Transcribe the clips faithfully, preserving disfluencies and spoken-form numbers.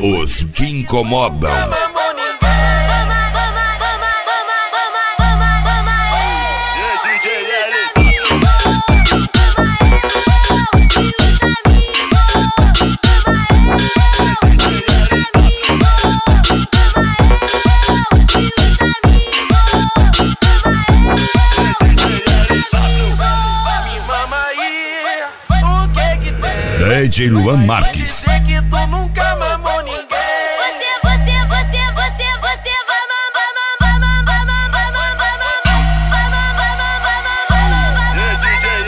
Os que incomodam. D J Luan Marques. Dizer que tu nunca mamou ninguém. Você, você, você, você, você vai mamar, mamar, mamar, mamar, mamar, mamar, mamar, D J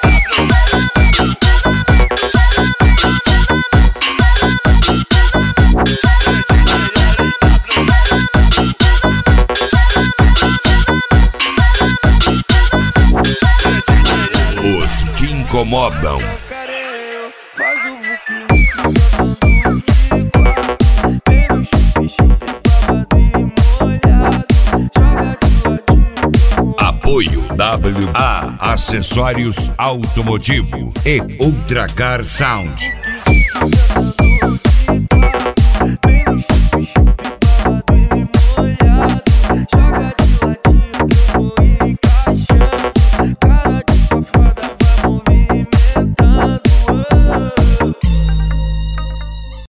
Os que incomodam. Faz o vuquinho vem no chupi-chupi, babado e molhado. Joga de ladinho. Apoio W A Acessórios Automotivo e Ultracar Sound.